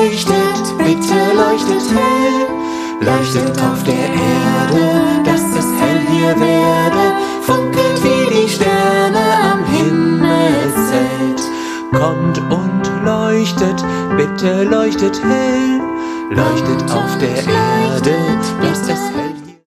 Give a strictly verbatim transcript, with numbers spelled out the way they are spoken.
leuchtet, bitte leuchtet hell. Leuchtet auf der Erde, dass es hell hier werde, funkelt wie die Sterne am Himmelszelt. Kommt und leuchtet, bitte leuchtet hell. Leuchtet auf der Erde, dass es hell